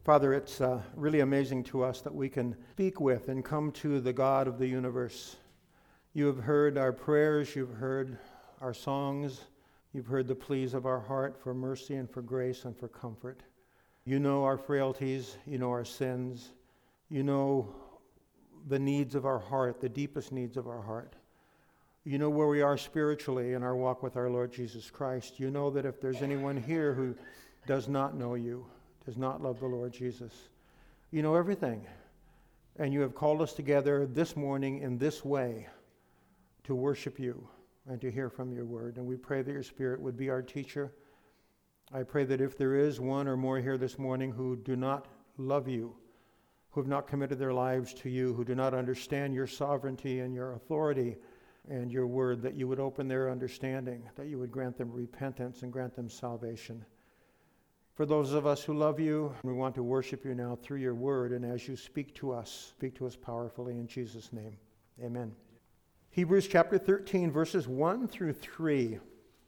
Father, it's really amazing to us that we can speak with and come to the God of the universe. You have heard our prayers, you've heard our songs, you've heard the pleas of our heart for mercy and for grace and for comfort. You know our frailties, you know our sins, you know the needs of our heart, the deepest needs of our heart. You know where we are spiritually in our walk with our Lord Jesus Christ. You know that if there's anyone here who does not know you, does not love the Lord Jesus, you know everything. And you have called us together this morning in this way to worship you and to hear from your word. And we pray that your Spirit would be our teacher. I pray that if there is one or more here this morning who do not love you, who have not committed their lives to you, who do not understand your sovereignty and your authority and your word, that you would open their understanding, that you would grant them repentance and grant them salvation. For those of us who love you, we want to worship you now through your word, and as you speak to us powerfully in Jesus' name. Amen. Hebrews chapter 13, verses 1 through 3.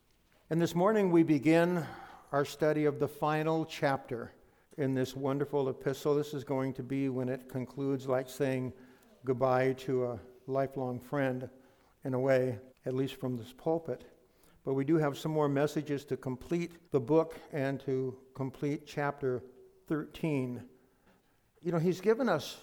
And this morning we begin our study of the final chapter in this wonderful epistle. This is going to be, when it concludes, like saying goodbye to a lifelong friend, in a way, at least from this pulpit. But we do have some more messages to complete the book and to complete chapter 13. You know, he's given us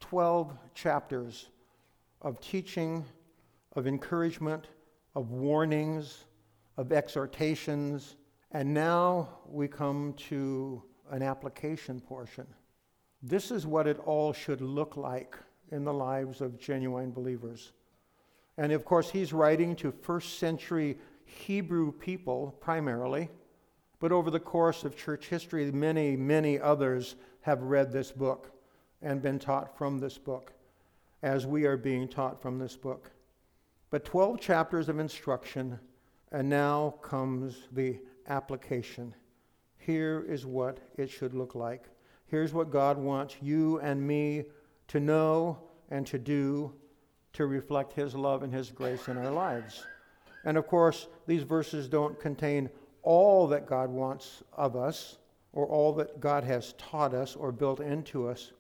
12 chapters of teaching, of encouragement, of warnings, of exhortations, and now we come to an application portion. This is what it all should look like in the lives of genuine believers. And of course, he's writing to first century Hebrew people primarily, but over the course of church history, many, many others have read this book and been taught from this book, as we are being taught from this book. But 12 chapters of instruction, and now comes the application. Here is what it should look like. Here's what God wants you and me to know and to do to reflect his love and his grace in our lives. And of course, these verses don't contain all that God wants of us or all that God has taught us or built into us.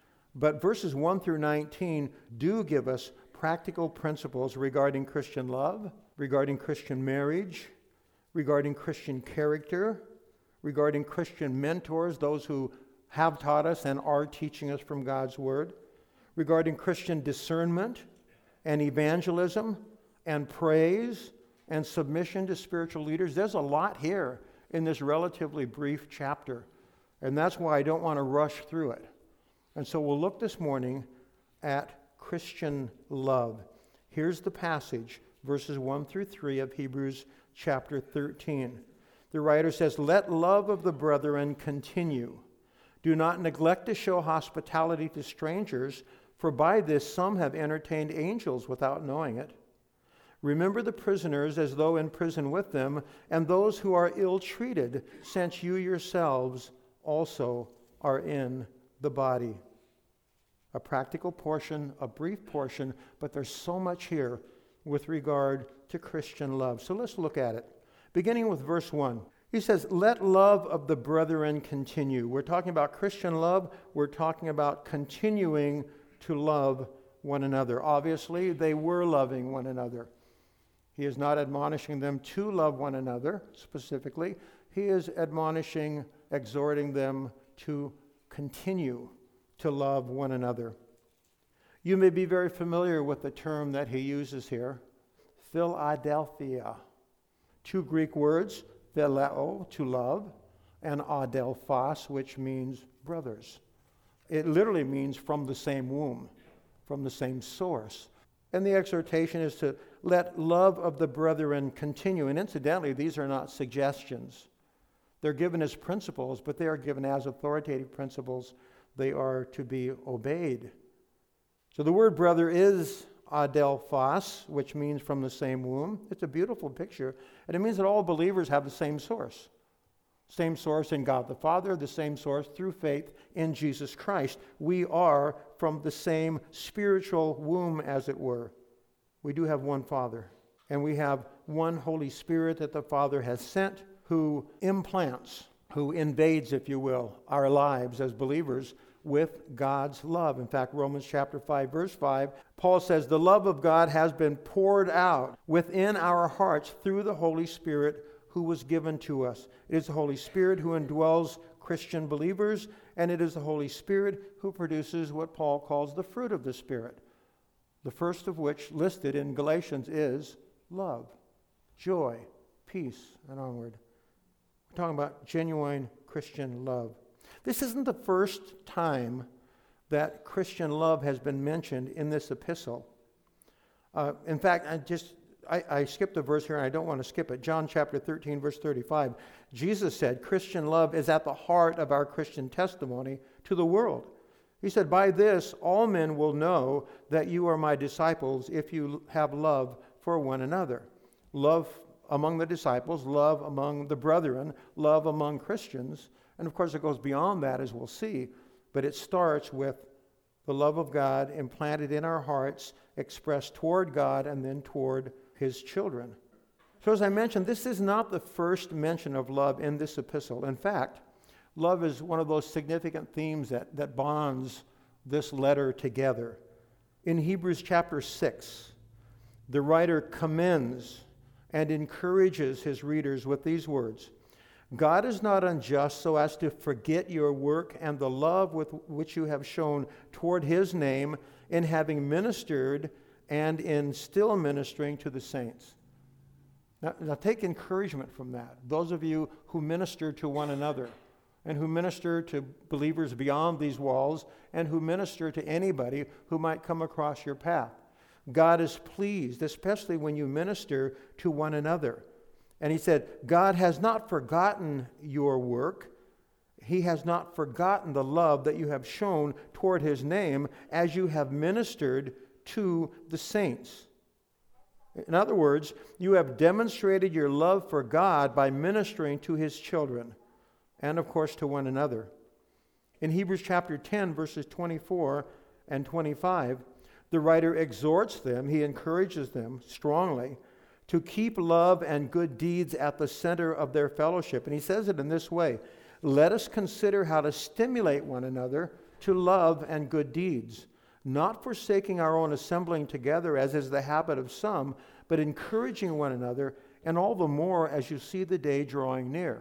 But verses 1 through 19 do give us practical principles regarding Christian love, regarding Christian marriage, regarding Christian character, regarding Christian mentors, those who have taught us and are teaching us from God's word, regarding Christian discernment and evangelism and praise and submission to spiritual leaders. There's a lot here in this relatively brief chapter, and that's why I don't want to rush through it. And so we'll look this morning at Christian love. Here's the passage, verses 1 through 3 of Hebrews chapter 13. The writer says, "Let love of the brethren continue. Do not neglect to show hospitality to strangers, for by this some have entertained angels without knowing it. Remember the prisoners as though in prison with them, and those who are ill-treated, since you yourselves also are in the body." A practical portion, a brief portion, but there's so much here with regard to Christian love. So let's look at it. Beginning with verse 1. He says, "Let love of the brethren continue." We're talking about Christian love. We're talking about continuing to love one another. Obviously, they were loving one another. He is not admonishing them to love one another specifically. He is admonishing, exhorting them to continue to love one another. You may be very familiar with the term that he uses here, Philadelphia. Two Greek words, phileo, to love, and adelphos, which means brothers. It literally means from the same womb, from the same source. And the exhortation is to let love of the brethren continue. And incidentally, these are not suggestions. They're given as principles, but they are given as authoritative principles. They are to be obeyed. So the word brother is adelphos, which means from the same womb. It's a beautiful picture. And it means that all believers have the same source. Same source in God the Father, the same source through faith in Jesus Christ. We are from the same spiritual womb, as it were. We do have one Father, and we have one Holy Spirit that the Father has sent, who implants who invades, if you will, our lives as believers with God's love. In fact, Romans chapter 5, verse 5, Paul says, the love of God has been poured out within our hearts through the Holy Spirit who was given to us. It is the Holy Spirit who indwells Christian believers, and it is the Holy Spirit who produces what Paul calls the fruit of the Spirit. The first of which, listed in Galatians, is love, joy, peace, and onward. We're talking about genuine Christian love. This isn't the first time that Christian love has been mentioned in this epistle. In fact, I skipped a verse here, and I don't want to skip it. John chapter 13, verse 35. Jesus said, Christian love is at the heart of our Christian testimony to the world. He said, by this, all men will know that you are my disciples if you have love for one another. Love among the disciples, love among the brethren, love among Christians. And of course, it goes beyond that, as we'll see. But it starts with the love of God implanted in our hearts, expressed toward God and then toward his children. So as I mentioned, this is not the first mention of love in this epistle. In fact, love is one of those significant themes that bonds this letter together. In Hebrews chapter 6, the writer commends and encourages his readers with these words. God is not unjust so as to forget your work and the love with which you have shown toward his name in having ministered and in still ministering to the saints. Now take encouragement from that. Those of you who minister to one another and who minister to believers beyond these walls and who minister to anybody who might come across your path. God is pleased, especially when you minister to one another. And he said, God has not forgotten your work. He has not forgotten the love that you have shown toward his name as you have ministered to the saints. In other words, you have demonstrated your love for God by ministering to his children and, of course, to one another. In Hebrews chapter 10, verses 24 and 25, the writer exhorts them, he encourages them strongly to keep love and good deeds at the center of their fellowship. And he says it in this way, let us consider how to stimulate one another to love and good deeds, not forsaking our own assembling together as is the habit of some, but encouraging one another, and all the more as you see the day drawing near.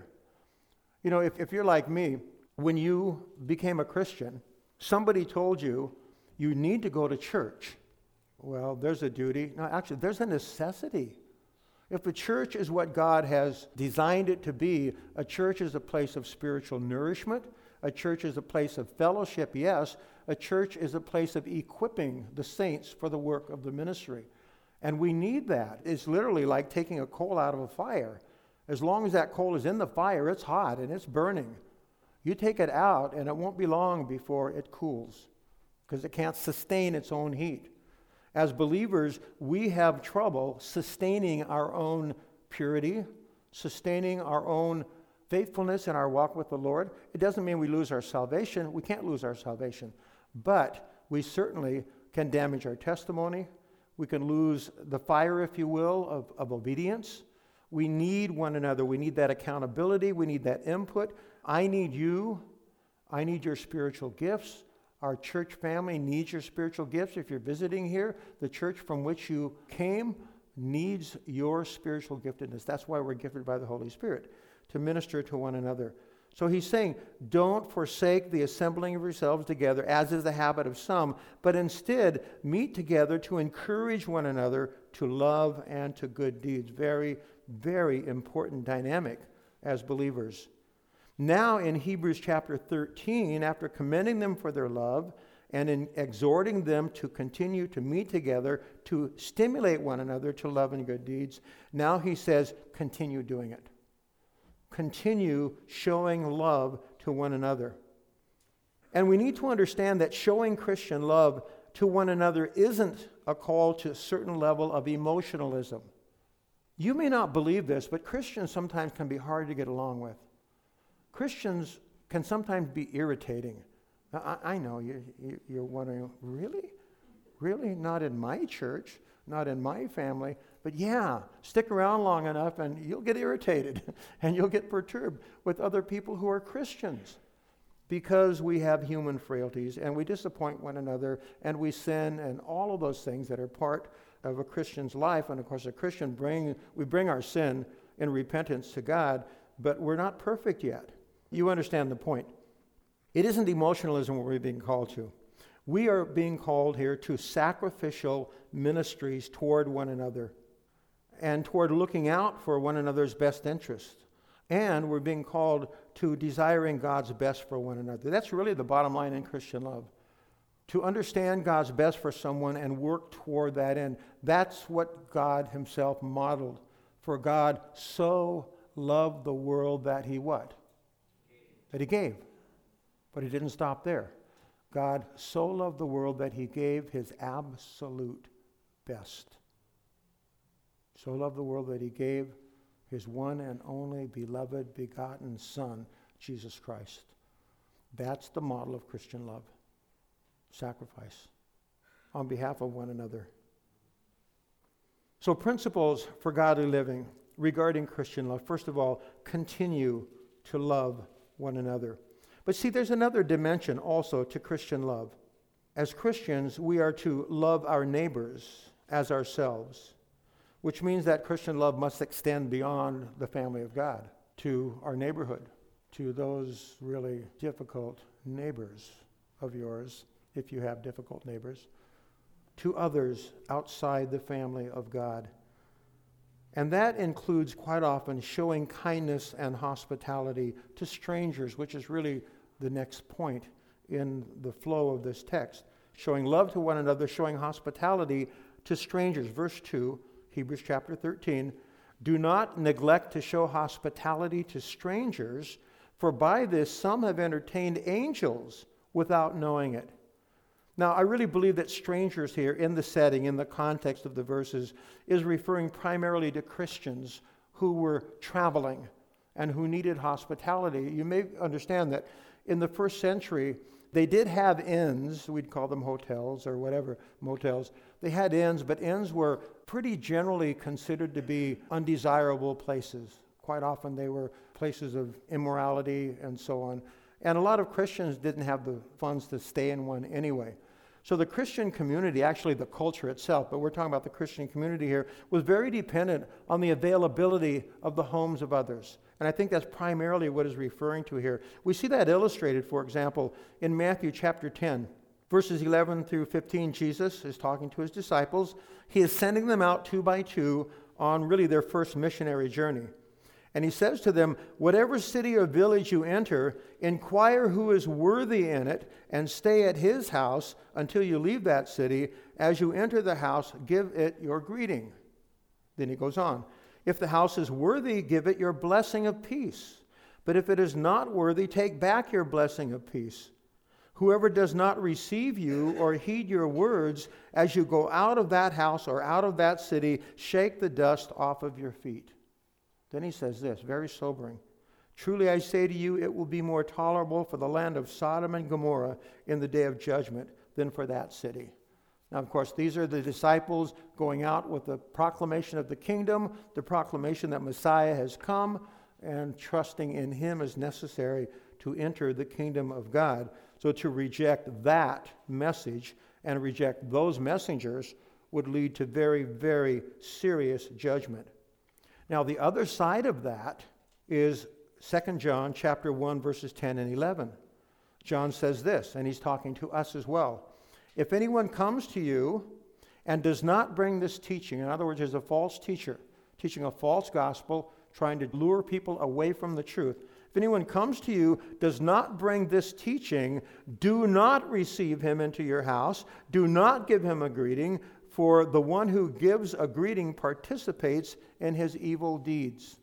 You know, if you're like me, when you became a Christian, somebody told you, you need to go to church. Well, there's a duty. No, actually, there's a necessity. If the church is what God has designed it to be, a church is a place of spiritual nourishment. A church is a place of fellowship, yes. A church is a place of equipping the saints for the work of the ministry. And we need that. It's literally like taking a coal out of a fire. As long as that coal is in the fire, it's hot and it's burning. You take it out and it won't be long before it cools because it can't sustain its own heat. As believers, we have trouble sustaining our own purity, sustaining our own faithfulness in our walk with the Lord. It doesn't mean we lose our salvation. We can't lose our salvation. But we certainly can damage our testimony. We can lose the fire, if you will, of obedience. We need one another. We need that accountability. We need that input. I need you. I need your spiritual gifts. Our church family needs your spiritual gifts. If you're visiting here, the church from which you came needs your spiritual giftedness. That's why we're gifted by the Holy Spirit, to minister to one another. So he's saying, don't forsake the assembling of yourselves together, as is the habit of some, but instead meet together to encourage one another to love and to good deeds. Very, very important dynamic as believers. Now in Hebrews chapter 13, after commending them for their love and in exhorting them to continue to meet together, to stimulate one another to love and good deeds, now he says, continue doing it. Continue showing love to one another. And we need to understand that showing Christian love to one another isn't a call to a certain level of emotionalism. You may not believe this, but Christians sometimes can be hard to get along with. Christians can sometimes be irritating. Now, I know you're wondering, really? Really? Not in my church, not in my family. But yeah, stick around long enough and you'll get irritated and you'll get perturbed with other people who are Christians, because we have human frailties and we disappoint one another and we sin and all of those things that are part of a Christian's life. And of course, a Christian we bring our sin in repentance to God, but we're not perfect yet. You understand the point. It isn't emotionalism what we're being called to. We are being called here to sacrificial ministries toward one another and toward looking out for one another's best interest. And we're being called to desiring God's best for one another. That's really the bottom line in Christian love. To understand God's best for someone and work toward that end. That's what God himself modeled. For God so loved the world that he what? That he gave. But he didn't stop there. God so loved the world that he gave his absolute best. So loved the world that he gave his one and only beloved begotten Son, Jesus Christ. That's the model of Christian love. Sacrifice on behalf of one another. So principles for godly living regarding Christian love. First of all, continue to love one another. But see, there's another dimension also to Christian love. As Christians, we are to love our neighbors as ourselves, which means that Christian love must extend beyond the family of God to our neighborhood, to those really difficult neighbors of yours, if you have difficult neighbors, to others outside the family of God. And that includes quite often showing kindness and hospitality to strangers, which is really the next point in the flow of this text. Showing love to one another, showing hospitality to strangers. Verse 2, Hebrews chapter 13, do not neglect to show hospitality to strangers, for by this some have entertained angels without knowing it. Now, I really believe that strangers here in the setting, in the context of the verses, is referring primarily to Christians who were traveling and who needed hospitality. You may understand that in the first century, they did have inns. We'd call them hotels or whatever, motels. They had inns, but inns were pretty generally considered to be undesirable places. Quite often they were places of immorality and so on. And a lot of Christians didn't have the funds to stay in one anyway. So the Christian community, actually the culture itself, but we're talking about the Christian community here, was very dependent on the availability of the homes of others. And I think that's primarily what is referring to here. We see that illustrated, for example, in Matthew chapter 10. Verses 11 through 15, Jesus is talking to his disciples. He is sending them out 2 by 2 on really their first missionary journey. And he says to them, whatever city or village you enter, inquire who is worthy in it, and stay at his house until you leave that city. As you enter the house, give it your greeting. Then he goes on. If the house is worthy, give it your blessing of peace. But if it is not worthy, take back your blessing of peace. Whoever does not receive you or heed your words as you go out of that house or out of that city, shake the dust off of your feet. Then he says this, very sobering. Truly I say to you, it will be more tolerable for the land of Sodom and Gomorrah in the day of judgment than for that city. Now, of course, these are the disciples going out with the proclamation of the kingdom, the proclamation that Messiah has come, and trusting in him as necessary to enter the kingdom of God. So to reject that message and reject those messengers would lead to very, very serious judgment. Now, the other side of that is 2 John chapter 1, verses 10 and 11. John says this, and he's talking to us as well. If anyone comes to you and does not bring this teaching, in other words, is a false teacher, teaching a false gospel, trying to lure people away from the truth. If anyone comes to you, does not bring this teaching, do not receive him into your house. Do not give him a greeting, for the one who gives a greeting participates in his evil deeds.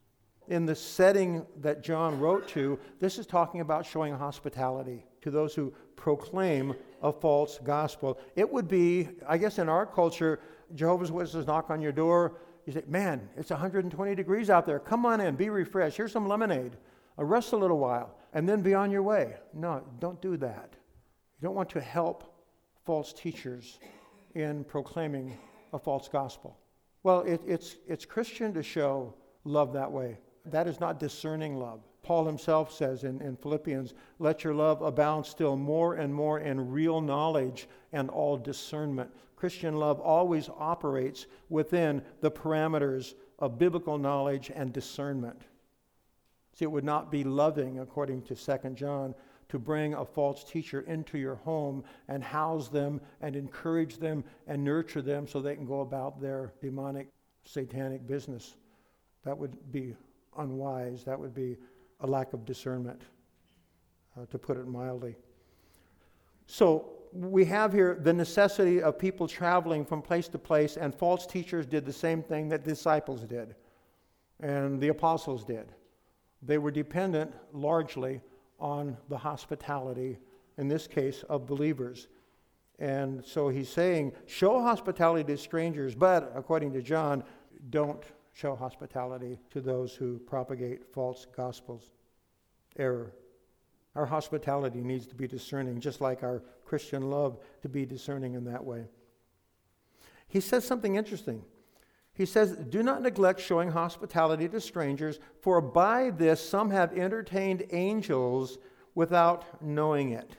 In the setting that John wrote to, this is talking about showing hospitality to those who proclaim a false gospel. It would be, I guess in our culture, Jehovah's Witnesses knock on your door. You say, man, it's 120 degrees out there. Come on in, be refreshed. Here's some lemonade. Rest a little while, and then be on your way. No, don't do that. You don't want to help false teachers in proclaiming a false gospel. Well, it's Christian to show love that way. That is not discerning love. Paul himself says in Philippians, let your love abound still more and more in real knowledge and all discernment. Christian love always operates within the parameters of biblical knowledge and discernment. See, it would not be loving, according to 2 John, to bring a false teacher into your home and house them and encourage them and nurture them so they can go about their demonic, satanic business. That would be unwise. That would be a lack of discernment, to put it mildly. So we have here the necessity of people traveling from place to place, and false teachers did the same thing that disciples did and the apostles did. They were dependent largely on the hospitality, in this case, of believers. And so he's saying, show hospitality to strangers, but according to John, don't show hospitality to those who propagate false gospels. Error. Our hospitality needs to be discerning, just like our Christian love to be discerning in that way. He says something interesting. He says, do not neglect showing hospitality to strangers, for by this some have entertained angels without knowing it.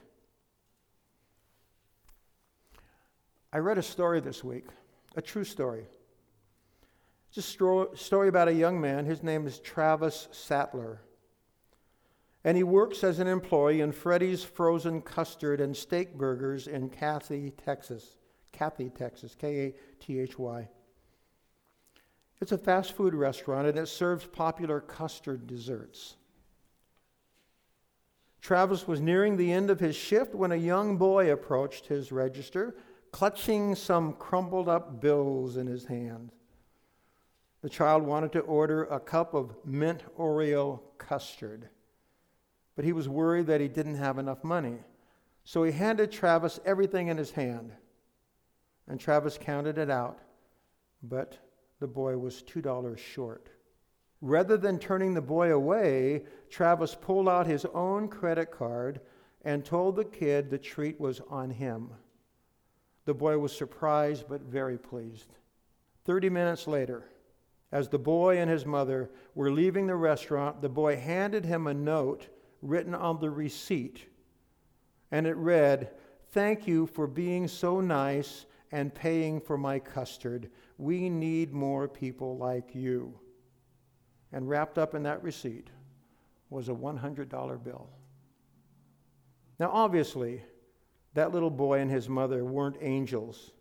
I read a story this week, a true story. It's a story about a young man. His name is Travis Sattler. And he works as an employee in Freddy's Frozen Custard and Steak Burgers in Cathy, Texas, Kathy, It's a fast food restaurant, and it serves popular custard desserts. Travis was nearing the end of his shift when a young boy approached his register, clutching some crumpled up bills in his hand. The child wanted to order a cup of mint Oreo custard, but he was worried that he didn't have enough money. So he handed Travis everything in his hand, and Travis counted it out, but the boy was $2 short. Rather than turning the boy away, Travis pulled out his own credit card and told the kid the treat was on him. The boy was surprised but very pleased. 30 minutes later, as the boy and his mother were leaving the restaurant, the boy handed him a note written on the receipt, and it read, "Thank you for being so nice and paying for my custard. We need more people like you." And wrapped up in that receipt was a $100 bill. Now, obviously, that little boy and his mother weren't angels.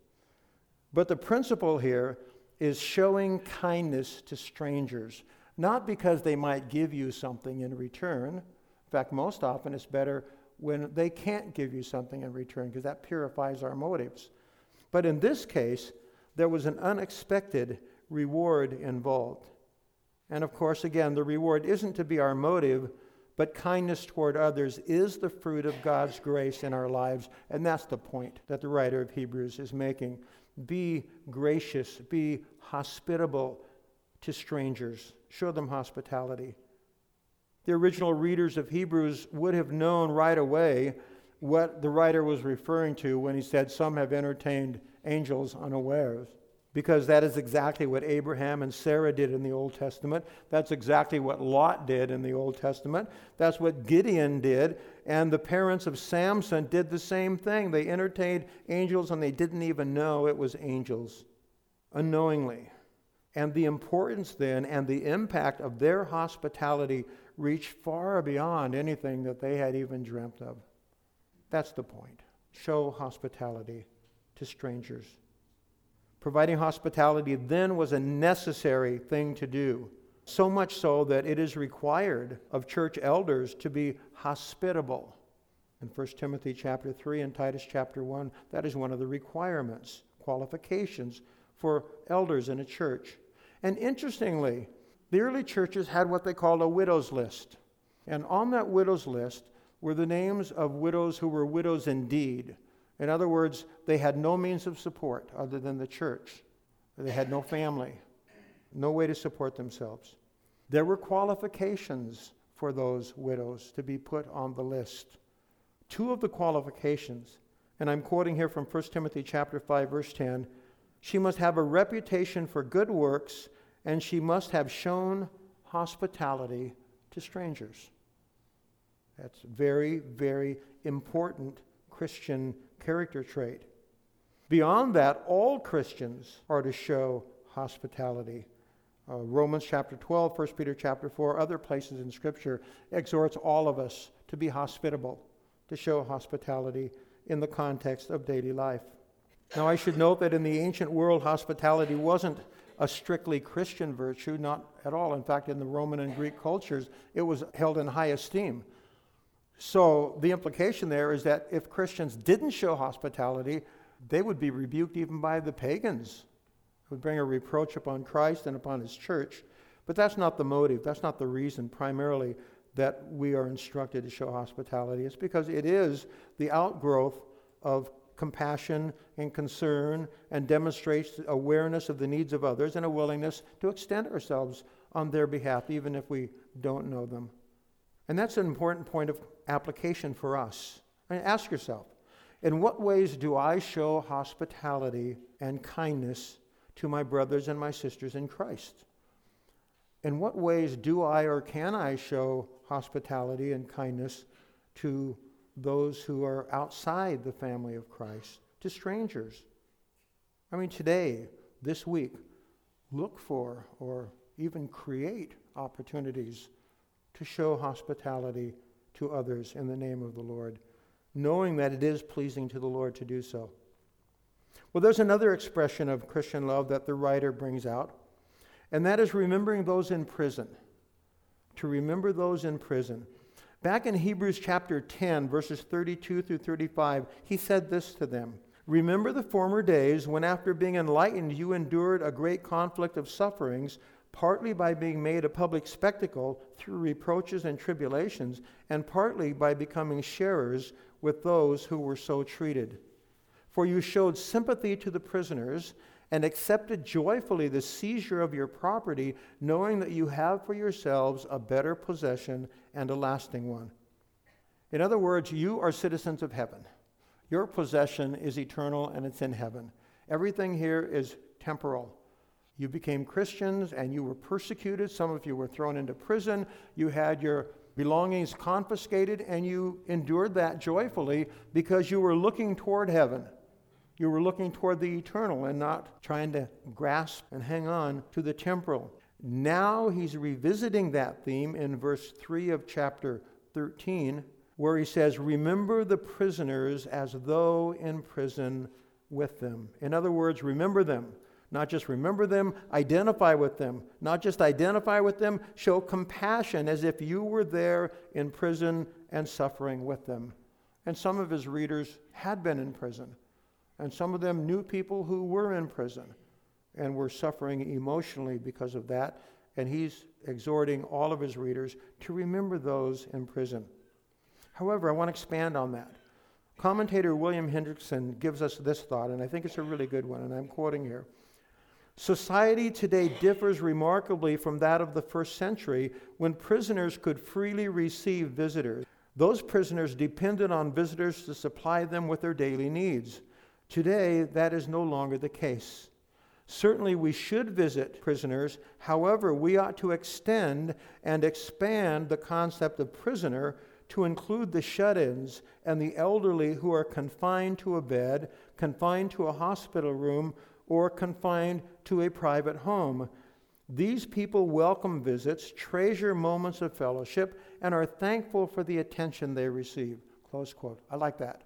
But the principle here is showing kindness to strangers, not because they might give you something in return. In fact, most often it's better when they can't give you something in return, because that purifies our motives. But in this case, there was an unexpected reward involved. And of course, again, the reward isn't to be our motive, but kindness toward others is the fruit of God's grace in our lives. And that's the point that the writer of Hebrews is making. Be gracious, be hospitable to strangers. Show them hospitality. The original readers of Hebrews would have known right away what the writer was referring to when he said some have entertained angels unawares, because that is exactly what Abraham and Sarah did in the Old Testament. That's exactly what Lot did in the Old Testament. That's what Gideon did, and the parents of Samson did the same thing. They entertained angels and they didn't even know it was angels, unknowingly. And the importance then and the impact of their hospitality reached far beyond anything that they had even dreamt of. That's the point. Show hospitality to strangers. Providing hospitality then was a necessary thing to do, so much so that it is required of church elders to be hospitable. In 1 Timothy chapter 3 and Titus chapter 1, that is one of the requirements, qualifications for elders in a church. And interestingly, the early churches had what they called a widow's list. And on that widow's list were the names of widows who were widows indeed. In other words, they had no means of support other than the church. They had no family, no way to support themselves. There were qualifications for those widows to be put on the list. Two of the qualifications, and I'm quoting here from 1 Timothy chapter 5, verse 10, She must have a reputation for good works, and she must have shown hospitality to strangers. That's very, very important Christian character trait. Beyond that, all Christians are to show hospitality. Romans chapter 12, 1 Peter chapter 4, other places in Scripture exhorts all of us to be hospitable, to show hospitality in the context of daily life. Now, I should note that in the ancient world, hospitality wasn't a strictly Christian virtue, not at all. In fact, in the Roman and Greek cultures, it was held in high esteem. So the implication there is that if Christians didn't show hospitality, they would be rebuked even by the pagans. It would bring a reproach upon Christ and upon his church. But that's not the motive. That's not the reason primarily that we are instructed to show hospitality. It's because it is the outgrowth of compassion and concern, and demonstrates awareness of the needs of others and a willingness to extend ourselves on their behalf, even if we don't know them. And that's an important point of application for us. I mean, ask yourself, in what ways do I show hospitality and kindness to my brothers and my sisters in Christ? In what ways do I or can I show hospitality and kindness to those who are outside the family of Christ, to strangers? I mean, today, this week, look for or even create opportunities to show hospitality to others in the name of the Lord, knowing that it is pleasing to the Lord to do so. Well, there's another expression of Christian love that the writer brings out, and that is remembering those in prison. To remember those in prison. Back in Hebrews chapter 10, verses 32 through 35, he said this to them: "Remember the former days when after being enlightened you endured a great conflict of sufferings, partly by being made a public spectacle through reproaches and tribulations, and partly by becoming sharers with those who were so treated. For you showed sympathy to the prisoners and accepted joyfully the seizure of your property, knowing that you have for yourselves a better possession and a lasting one." In other words, you are citizens of heaven. Your possession is eternal and it's in heaven. Everything here is temporal. You became Christians and you were persecuted. Some of you were thrown into prison. You had your belongings confiscated, and you endured that joyfully because you were looking toward heaven. You were looking toward the eternal and not trying to grasp and hang on to the temporal. Now he's revisiting that theme in verse 3 of chapter 13, where he says, "Remember the prisoners as though in prison with them." In other words, remember them. Not just remember them, identify with them. Not just identify with them, show compassion as if you were there in prison and suffering with them. And some of his readers had been in prison. And some of them knew people who were in prison and were suffering emotionally because of that. And he's exhorting all of his readers to remember those in prison. However, I want to expand on that. Commentator William Hendrickson gives us this thought, and I think it's a really good one, and I'm quoting here. "Society today differs remarkably from that of the first century, when prisoners could freely receive visitors. Those prisoners depended on visitors to supply them with their daily needs. Today, that is no longer the case. Certainly, we should visit prisoners. However, we ought to extend and expand the concept of prisoner to include the shut-ins and the elderly who are confined to a bed, confined to a hospital room, or confined to a private home. These people welcome visits, treasure moments of fellowship, and are thankful for the attention they receive." Close quote. I like that.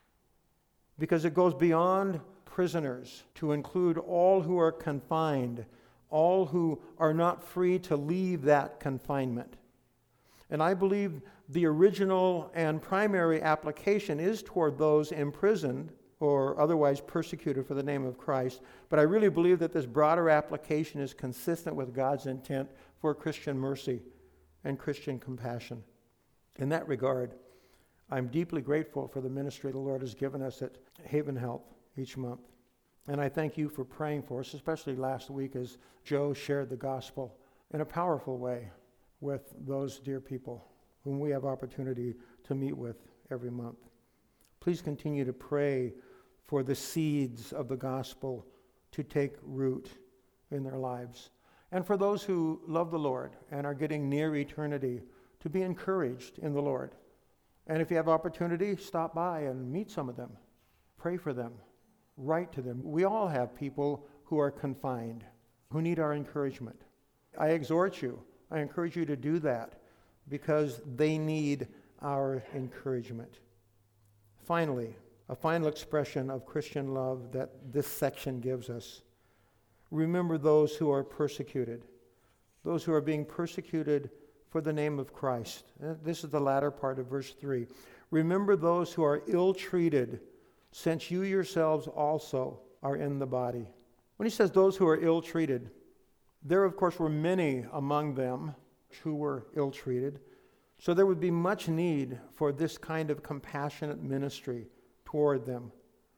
Because it goes beyond prisoners to include all who are confined, all who are not free to leave that confinement. And I believe the original and primary application is toward those imprisoned or otherwise persecuted for the name of Christ. But I really believe that this broader application is consistent with God's intent for Christian mercy and Christian compassion. In that regard, I'm deeply grateful for the ministry the Lord has given us at Haven Health each month. And I thank you for praying for us, especially last week as Joe shared the gospel in a powerful way with those dear people whom we have opportunity to meet with every month. Please continue to pray for the seeds of the gospel to take root in their lives. And for those who love the Lord and are getting near eternity, to be encouraged in the Lord. And if you have opportunity, stop by and meet some of them. Pray for them. Write to them. We all have people who are confined, who need our encouragement. I exhort you, I encourage you to do that because they need our encouragement. Finally, a final expression of Christian love that this section gives us. Remember those who are persecuted, those who are being persecuted for the name of Christ. This is the latter part of verse 3. Remember those who are ill-treated, since you yourselves also are in the body. When he says those who are ill-treated, there of course were many among them who were ill-treated. So there would be much need for this kind of compassionate ministry toward them.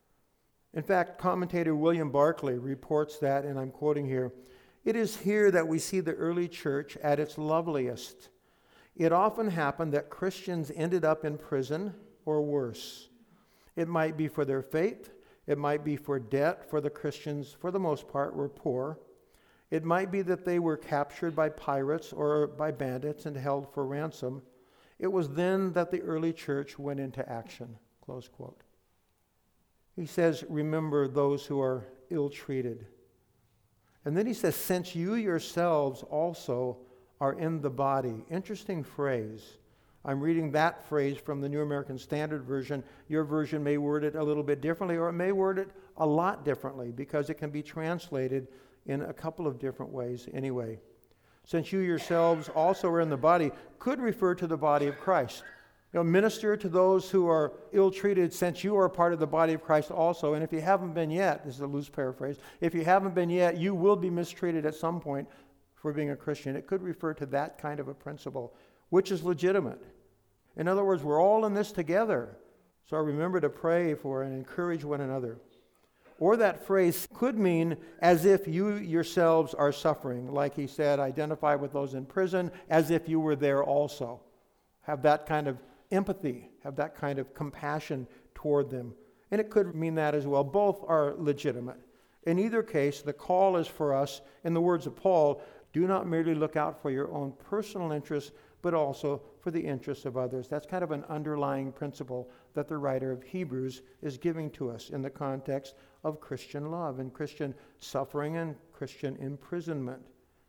In fact, commentator William Barclay reports that, and I'm quoting here, "It is here that we see the early church at its loveliest. It often happened that Christians ended up in prison or worse. It might be for their faith, it might be for debt, for the Christians, for the most part, were poor. It might be that they were captured by pirates or by bandits and held for ransom. It was then that the early church went into action." Close quote. He says, remember those who are ill-treated. And then he says, since you yourselves also are in the body. Interesting phrase. I'm reading that phrase from the New American Standard Version. Your version may word it a little bit differently, or it may word it a lot differently, because it can be translated in a couple of different ways anyway. Since you yourselves also are in the body could refer to the body of Christ. Minister to those who are ill-treated, since you are part of the body of Christ also. And if you haven't been yet, this is a loose paraphrase, if you haven't been yet, you will be mistreated at some point for being a Christian. It could refer to that kind of a principle, which is legitimate. In other words, we're all in this together. So remember to pray for and encourage one another. Or that phrase could mean as if you yourselves are suffering. Like he said, identify with those in prison as if you were there also. Have that kind of empathy, have that kind of compassion toward them. And it could mean that as well. Both are legitimate. In either case, the call is for us, in the words of Paul, do not merely look out for your own personal interests, but also for the interests of others. That's kind of an underlying principle that the writer of Hebrews is giving to us in the context of Christian love and Christian suffering and Christian imprisonment.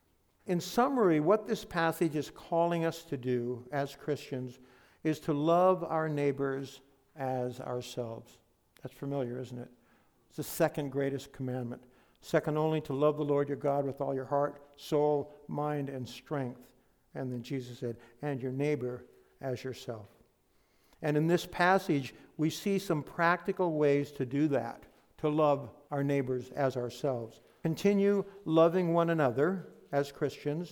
In summary, what this passage is calling us to do as Christians is to love our neighbors as ourselves. That's familiar, isn't it? It's the second greatest commandment. Second only to love the Lord your God with all your heart, soul, mind, and strength. And then Jesus said, and your neighbor as yourself. And in this passage, we see some practical ways to do that, to love our neighbors as ourselves. Continue loving one another as Christians.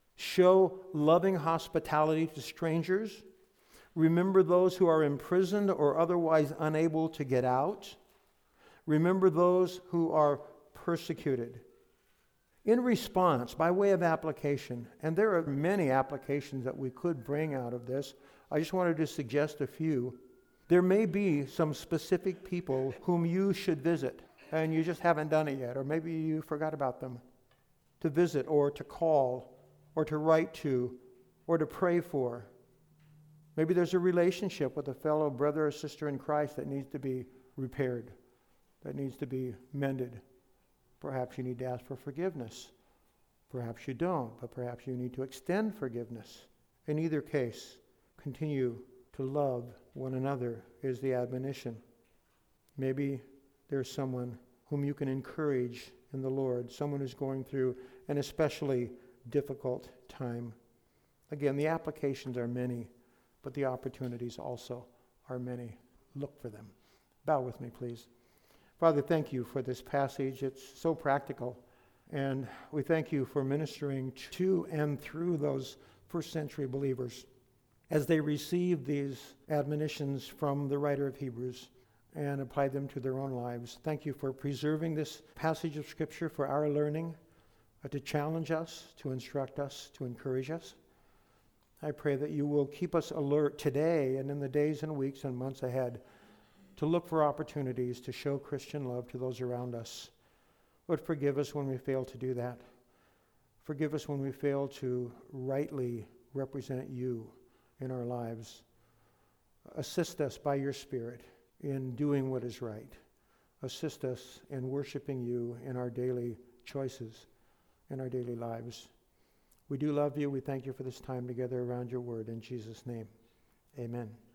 Show loving hospitality to strangers. Remember those who are imprisoned or otherwise unable to get out. Remember those who are persecuted. In response, by way of application, and there are many applications that we could bring out of this, I just wanted to suggest a few. There may be some specific people whom you should visit, and you just haven't done it yet, or maybe you forgot about them. To visit, or to call, or to write to, or to pray for. Maybe there's a relationship with a fellow brother or sister in Christ that needs to be repaired, that needs to be mended. Perhaps you need to ask for forgiveness. Perhaps you don't, but perhaps you need to extend forgiveness. In either case, continue to love one another is the admonition. Maybe there's someone whom you can encourage in the Lord, someone who's going through an especially difficult time. Again, the applications are many, but the opportunities also are many. Look for them. Bow with me, please. Father, thank you for this passage. It's so practical. And we thank you for ministering to and through those first century believers as they received these admonitions from the writer of Hebrews and applied them to their own lives. Thank you for preserving this passage of Scripture for our learning, to challenge us, to instruct us, to encourage us. I pray that you will keep us alert today and in the days and weeks and months ahead to look for opportunities to show Christian love to those around us. Lord, forgive us when we fail to do that. Forgive us when we fail to rightly represent you in our lives. Assist us by your Spirit in doing what is right. Assist us in worshiping you in our daily choices, in our daily lives. We do love you. We thank you for this time together around your word. In Jesus' name, amen.